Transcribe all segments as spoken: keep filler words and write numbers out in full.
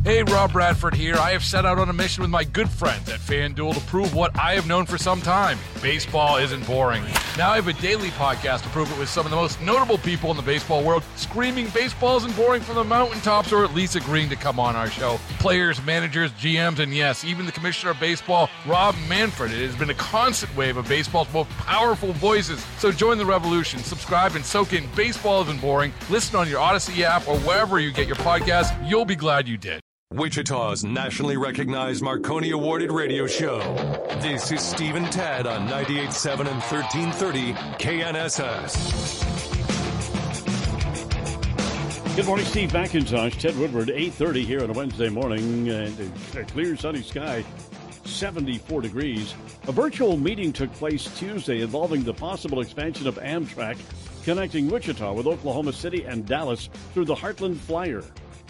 Hey, Rob Bradford here. I have set out on a mission with my good friends at FanDuel to prove what I have known for some time. Baseball isn't boring. Now I have a daily podcast to prove it with some of the most notable people in the baseball world screaming baseball isn't boring from the mountaintops, or at least agreeing to come on our show. Players, managers, G Ms, and yes, even the commissioner of baseball, Rob Manfred. It has been a constant wave of baseball's most powerful voices. So join the revolution. Subscribe and soak in Baseball Isn't Boring. Listen on your Odyssey app or wherever you get your podcasts. You'll be glad you did. Wichita's nationally recognized Marconi Awarded radio show. This is Steve and Ted on ninety-eight point seven and thirteen thirty K N S S. Good morning, Steve McIntosh, Ted Woodward, eight thirty here on a Wednesday morning. And a clear, sunny sky, seventy-four degrees. A virtual meeting took place Tuesday involving the possible expansion of Amtrak, connecting Wichita with Oklahoma City and Dallas through the Heartland Flyer.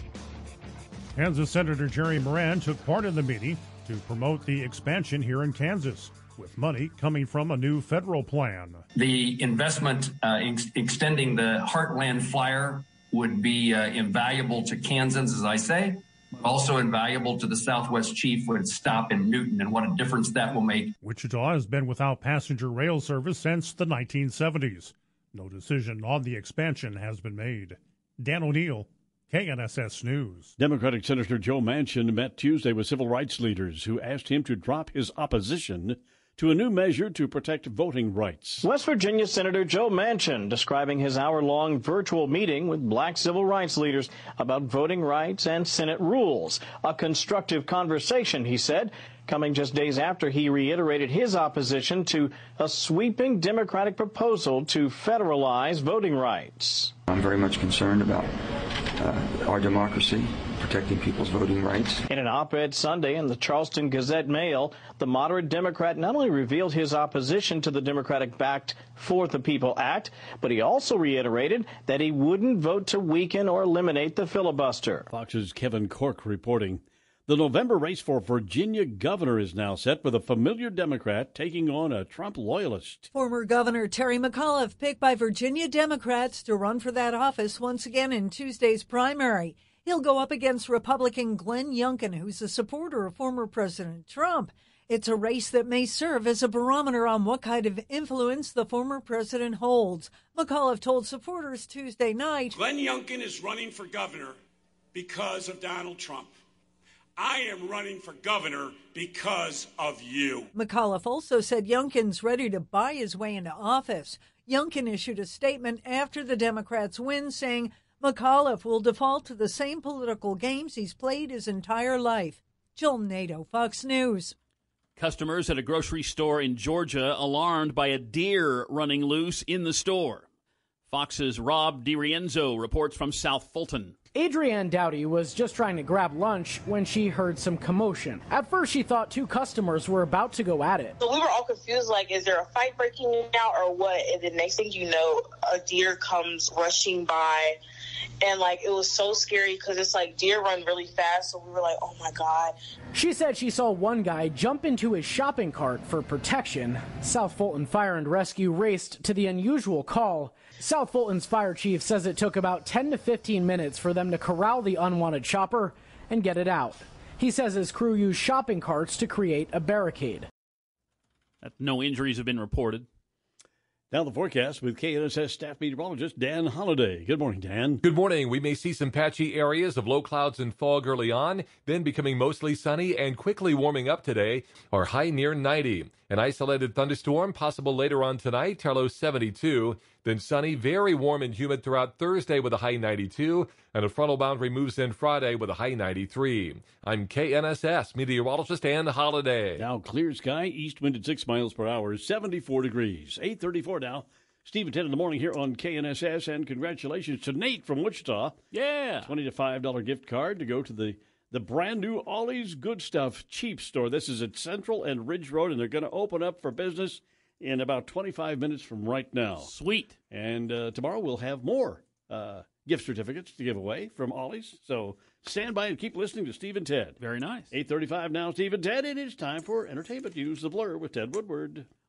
Kansas Senator Jerry Moran took part in the meeting to promote the expansion here in Kansas, with money coming from a new federal plan. The investment uh, ex- extending the Heartland Flyer would be uh, invaluable to Kansans, as I say, but also invaluable to the Southwest Chief would stop in Newton, and what a difference that will make. Wichita has been without passenger rail service since the nineteen seventies. No decision on the expansion has been made. Dan O'Neill, K N S S News. Democratic Senator Joe Manchin met Tuesday with civil rights leaders who asked him to drop his opposition to a new measure to protect voting rights. West Virginia Senator Joe Manchin describing his hour-long virtual meeting with black civil rights leaders about voting rights and Senate rules. A constructive conversation, he said, coming just days after he reiterated his opposition to a sweeping Democratic proposal to federalize voting rights. I'm very much concerned about uh, our democracy, protecting people's voting rights. In an op-ed Sunday in the Charleston Gazette-Mail, the moderate Democrat not only revealed his opposition to the Democratic-backed For the People Act, but he also reiterated that he wouldn't vote to weaken or eliminate the filibuster. Fox's Kevin Cork reporting. The November race for Virginia governor is now set, with a familiar Democrat taking on a Trump loyalist. Former Governor Terry McAuliffe picked by Virginia Democrats to run for that office once again in Tuesday's primary. He'll go up against Republican Glenn Youngkin, who's a supporter of former President Trump. It's a race that may serve as a barometer on what kind of influence the former president holds. McAuliffe told supporters Tuesday night, Glenn Youngkin is running for governor because of Donald Trump. I am running for governor because of you. McAuliffe also said Youngkin's ready to buy his way into office. Youngkin issued a statement after the Democrats' win saying McAuliffe will default to the same political games he's played his entire life. Jill Nato, Fox News. Customers at a grocery store in Georgia alarmed by a deer running loose in the store. Fox's Rob DiRienzo reports from South Fulton. Adrienne Dowdy was just trying to grab lunch when she heard some commotion. At first, she thought two customers were about to go at it. So we were all confused, like, is there a fight breaking out or what? And the next thing you know, a deer comes rushing by. And, like, it was so scary because it's like deer run really fast. So we were like, oh, my God. She said she saw one guy jump into his shopping cart for protection. South Fulton Fire and Rescue raced to the unusual call. South Fulton's fire chief says it took about ten to fifteen minutes for them to corral the unwanted shopper and get it out. He says his crew used shopping carts to create a barricade. No injuries have been reported. Now the forecast with K N S S staff meteorologist Dan Holliday. Good morning, Dan. Good morning. We may see some patchy areas of low clouds and fog early on, then becoming mostly sunny and quickly warming up today. Our high near ninety. An isolated thunderstorm possible later on tonight, our low seventy-two. Then sunny, very warm and humid throughout Thursday with a high ninety-two. And a frontal boundary moves in Friday with a high ninety-three. I'm K N S S meteorologist Dan Holliday. Now clear sky, east wind at six miles per hour, seventy-four degrees. eight thirty-four now. Steve and Ted in the morning here on K N S S. And congratulations to Nate from Wichita. Yeah. twenty to five dollars gift card to go to the, the brand new Ollie's Good Stuff cheap store. This is at Central and Ridge Road, and they're going to open up for business in about twenty-five minutes from right now. Sweet. And uh, tomorrow we'll have more uh, gift certificates to give away from Ollie's. So stand by and keep listening to Steve and Ted. Very nice. eight thirty-five now, Steve and Ted. It is time for entertainment news. The Blur with Ted Woodward.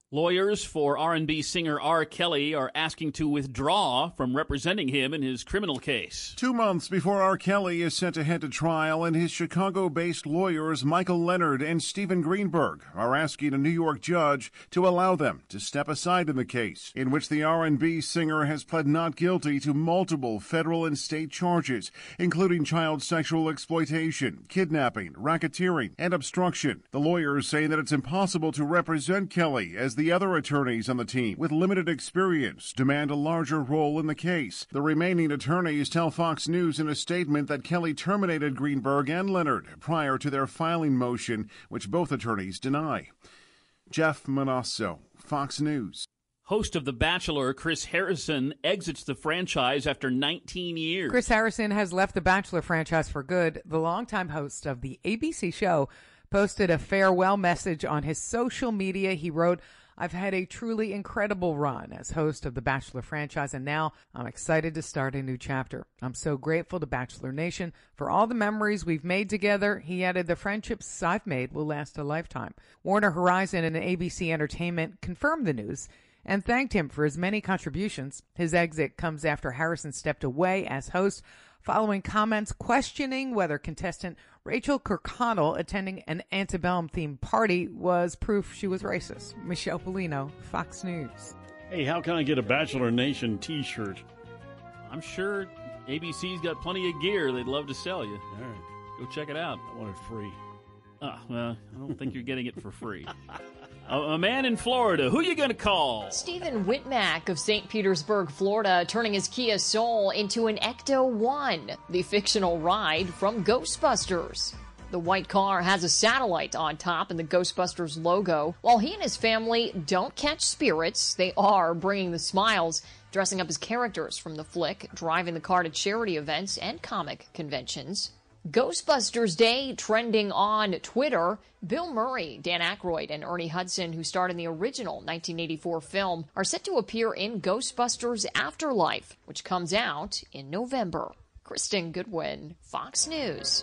Lawyers for R and B singer R. Kelly are asking to withdraw from representing him in his criminal case. Two months before R. Kelly is set to head to trial, and his Chicago-based lawyers Michael Leonard and Stephen Greenberg are asking a New York judge to allow them to step aside in the case, in which the R and B singer has pled not guilty to multiple federal and state charges, including child sexual exploitation, kidnapping, racketeering, and obstruction. The lawyers say that it's impossible to represent Kelly as the other attorneys on the team with limited experience demand a larger role in the case. The remaining attorneys tell Fox News in a statement that Kelly terminated Greenberg and Leonard prior to their filing motion, which both attorneys deny. Jeff Manasso, Fox News. Host of The Bachelor, Chris Harrison, exits the franchise after nineteen years. Chris Harrison has left The Bachelor franchise for good. The longtime host of the A B C show posted a farewell message on his social media. He wrote, "I've had a truly incredible run as host of the Bachelor franchise, and now I'm excited to start a new chapter. I'm so grateful to Bachelor Nation for all the memories we've made together." He added, "The friendships I've made will last a lifetime." Warner Horizon and A B C Entertainment confirmed the news and thanked him for his many contributions. His exit comes after Harrison stepped away as host following comments questioning whether contestant Rachel Kirkconnell attending an antebellum-themed party was proof she was racist. Michelle Polino, Fox News. Hey, how can I get a Bachelor Nation T-shirt? I'm sure A B C's got plenty of gear they'd love to sell you. All right. Go check it out. I want it free. Oh, well, I don't think you're getting it for free. a, a man in Florida. Who you going to call? Stephen Whitmack of Saint Petersburg, Florida, turning his Kia Soul into an Ecto one, the fictional ride from Ghostbusters. The white car has a satellite on top and the Ghostbusters logo. While he and his family don't catch spirits, they are bringing the smiles, dressing up as characters from the flick, driving the car to charity events and comic conventions. Ghostbusters Day trending on Twitter. Bill Murray, Dan Aykroyd, and Ernie Hudson, who starred in the original nineteen eighty-four film, are set to appear in Ghostbusters Afterlife, which comes out in November. Kristen Goodwin, Fox News.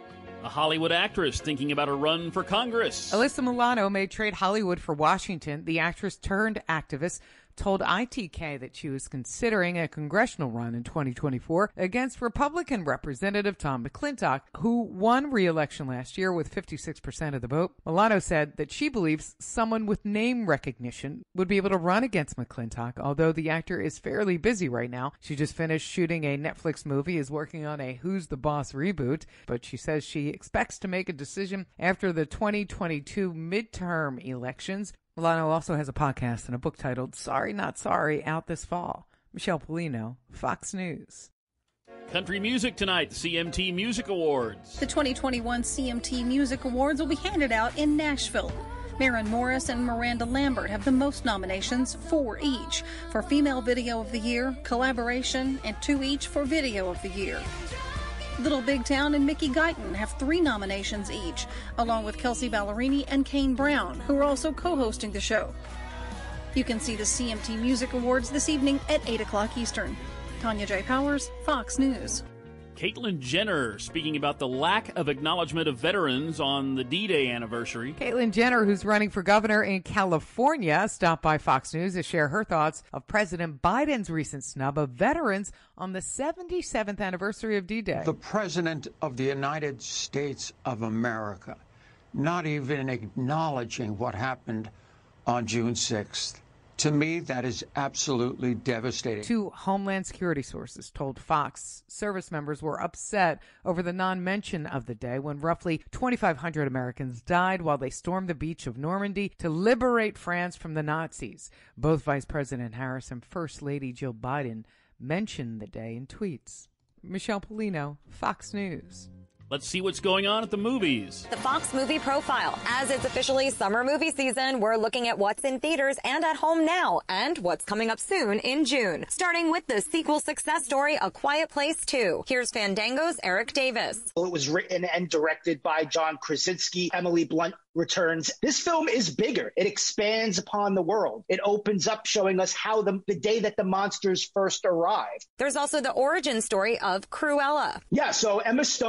A Hollywood actress thinking about a run for Congress. Alyssa Milano may trade Hollywood for Washington. The actress turned activist told I T K that she was considering a congressional run in twenty twenty-four against Republican Representative Tom McClintock, who won re-election last year with fifty-six percent of the vote. Milano said that she believes someone with name recognition would be able to run against McClintock, although the actor is fairly busy right now. She just finished shooting a Netflix movie, is working on a Who's the Boss reboot, but she says she expects to make a decision after the twenty twenty-two midterm elections. Milano also has a podcast and a book titled Sorry Not Sorry out this fall. Michelle Polino, Fox News. Country music tonight, the C M T Music Awards. The twenty twenty-one C M T Music Awards will be handed out in Nashville. Maren Morris and Miranda Lambert have the most nominations, four each, for Female Video of the Year, Collaboration, and two each for Video of the Year. Little Big Town and Mickey Guyton have three nominations each, along with Kelsey Ballerini and Kane Brown, who are also co-hosting the show. You can see the C M T Music Awards this evening at eight o'clock Eastern. Tanya J. Powers, Fox News. Caitlyn Jenner speaking about the lack of acknowledgement of veterans on the D-Day anniversary. Caitlyn Jenner, who's running for governor in California, stopped by Fox News to share her thoughts of President Biden's recent snub of veterans on the seventy-seventh anniversary of D-Day. The President of the United States of America not even acknowledging what happened on June sixth. To me, that is absolutely devastating. Two Homeland Security sources told Fox service members were upset over the non-mention of the day when roughly twenty-five hundred Americans died while they stormed the beach of Normandy to liberate France from the Nazis. Both Vice President Harris and First Lady Jill Biden mentioned the day in tweets. Michelle Polino, Fox News. Let's see what's going on at the movies. The Fox Movie Profile. As it's officially summer movie season, we're looking at what's in theaters and at home now, and what's coming up soon in June. Starting with the sequel success story, A Quiet Place two. Here's Fandango's Eric Davis. It was written and directed by John Krasinski. Emily Blunt returns. This film is bigger. It expands upon the world. It opens up showing us how the, the day that the monsters first arrived. There's also the origin story of Cruella. Yeah, so Emma Stone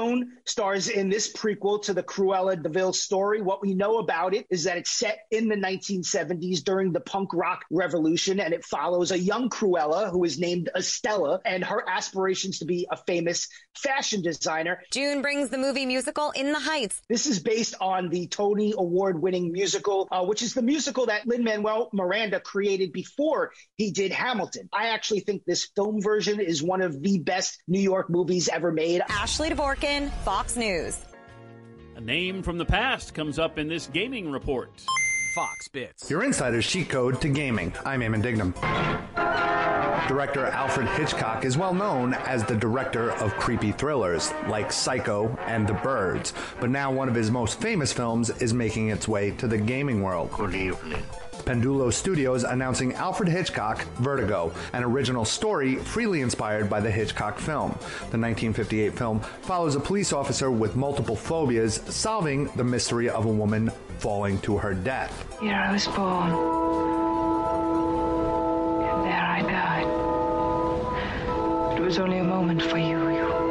stars in this prequel to the Cruella de Vil story. What we know about it is that it's set in the nineteen seventies during the punk rock revolution, and it follows a young Cruella who is named Estella and her aspirations to be a famous fashion designer. June brings the movie musical In the Heights. This is based on the Tony Award-winning musical, uh, which is the musical that Lin-Manuel Miranda created before he did Hamilton. I actually think this film version is one of the best New York movies ever made. Ashley Dvorkin, Fox News. A name from the past comes up in this gaming report. Fox Bits. Your insider's cheat code to gaming. I'm Eamon Dignam. Director Alfred Hitchcock is well known as the director of creepy thrillers like Psycho and The Birds, but now one of his most famous films is making its way to the gaming world. Good evening. Pendulo Studios announcing Alfred Hitchcock, Vertigo, an original story freely inspired by the Hitchcock film. The nineteen fifty-eight film follows a police officer with multiple phobias solving the mystery of a woman falling to her death. Here I was born, and there I died. It was only a moment for you.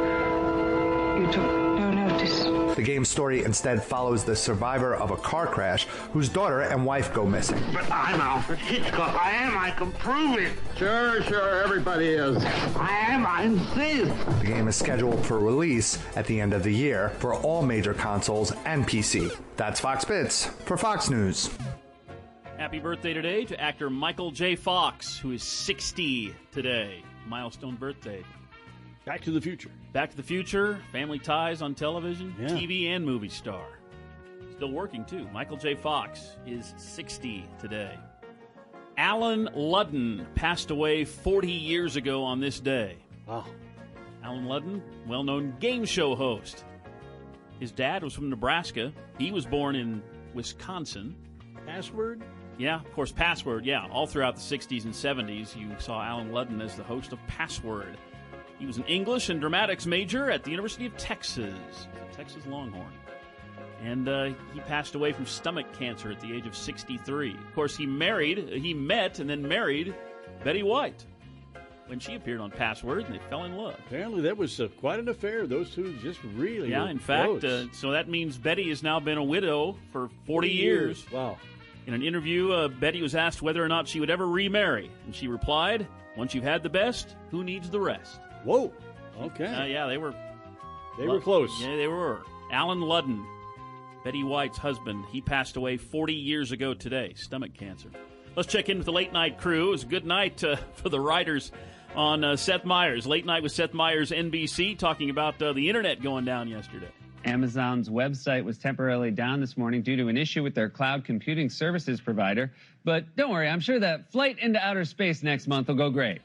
You, you took no notice. The game's story instead follows the survivor of a car crash whose daughter and wife go missing. But I'm Alfred Hitchcock. I am. I can prove it. Sure, sure. Everybody is. I am. I insist. The game is scheduled for release at the end of the year for all major consoles and P C. That's Fox Bits for Fox News. Happy birthday today to actor Michael J. Fox, who is sixty today. Milestone birthday. Back to the Future. Back to the Future, Family Ties on television, yeah. T V and movie star. Still working, too. Michael J. Fox is sixty today. Alan Ludden passed away forty years ago on this day. Wow. Alan Ludden, well-known game show host. His dad was from Nebraska. He was born in Wisconsin. Password? Yeah, of course, Password, yeah. All throughout the sixties and seventies, you saw Alan Ludden as the host of Password. He was an English and dramatics major at the University of Texas, the Texas Longhorn. And uh, he passed away from stomach cancer at the age of sixty-three. Of course, he married, he met and then married Betty White when she appeared on Password, and they fell in love. Apparently, that was uh, quite an affair. Those two just really Yeah, were in fact, uh, so that means Betty has now been a widow for forty years. Wow. In an interview, uh, Betty was asked whether or not she would ever remarry, and she replied, "Once you've had the best, who needs the rest?" Whoa. Okay. Uh, yeah, they were... They were close. Yeah, they were. Alan Ludden, Betty White's husband, he passed away forty years ago today, stomach cancer. Let's check in with the late night crew. It was a good night uh, for the writers on uh, Seth Meyers. Late night with Seth Meyers, N B C, talking about uh, the internet going down yesterday. Amazon's website was temporarily down this morning due to an issue with their cloud computing services provider. But don't worry, I'm sure that flight into outer space next month will go great.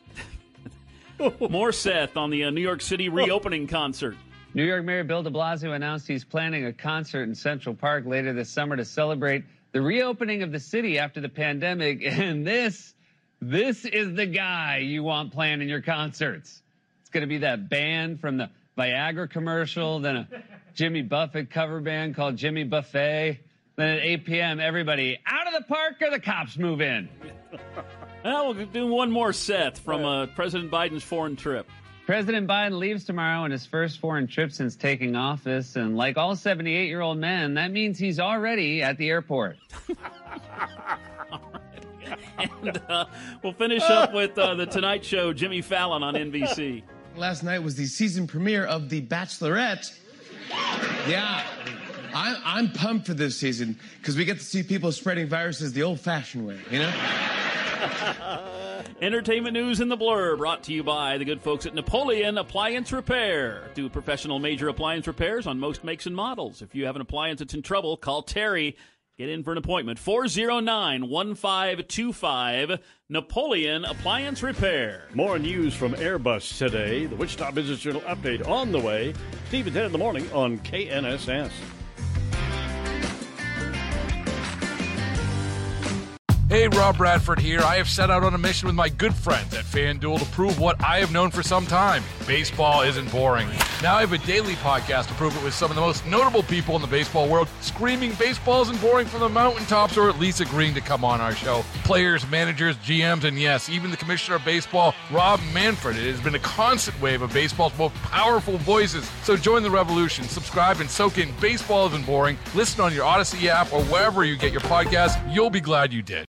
More Seth on the uh, New York City reopening concert. New York Mayor Bill de Blasio announced he's planning a concert in Central Park later this summer to celebrate the reopening of the city after the pandemic. And this, this is the guy you want playing in your concerts. It's going to be that band from the Viagra commercial, then a Jimmy Buffett cover band called Jimmy Buffet. Then at eight p.m., everybody out of the park or the cops move in. Well, we'll do one more Seth from uh, President Biden's foreign trip. President Biden leaves tomorrow on his first foreign trip since taking office. And like all seventy-eight-year-old men, that means he's already at the airport. And uh, we'll finish up with uh, The Tonight Show, Jimmy Fallon on N B C. Last night was the season premiere of The Bachelorette. Yeah, I'm, I'm pumped for this season because we get to see people spreading viruses the old-fashioned way, you know? Entertainment news in the blur, brought to you by the good folks at Napoleon Appliance Repair. Do professional major appliance repairs on most makes and models. If you have an appliance that's in trouble, call Terry. Get in for an appointment. four oh nine, one five two five, Napoleon Appliance Repair. More news from Airbus today. The Wichita Business Journal update on the way. Steve at ten in the morning on K N S S. Hey, Rob Bradford here. I have set out on a mission with my good friends at FanDuel to prove what I have known for some time. Baseball isn't boring. Now I have a daily podcast to prove it with some of the most notable people in the baseball world, screaming baseball isn't boring from the mountaintops, or at least agreeing to come on our show. Players, managers, G Ms, and yes, even the commissioner of baseball, Rob Manfred. It has been a constant wave of baseball's most powerful voices. So join the revolution. Subscribe and soak in Baseball Isn't Boring. Listen on your Odyssey app or wherever you get your podcasts. You'll be glad you did.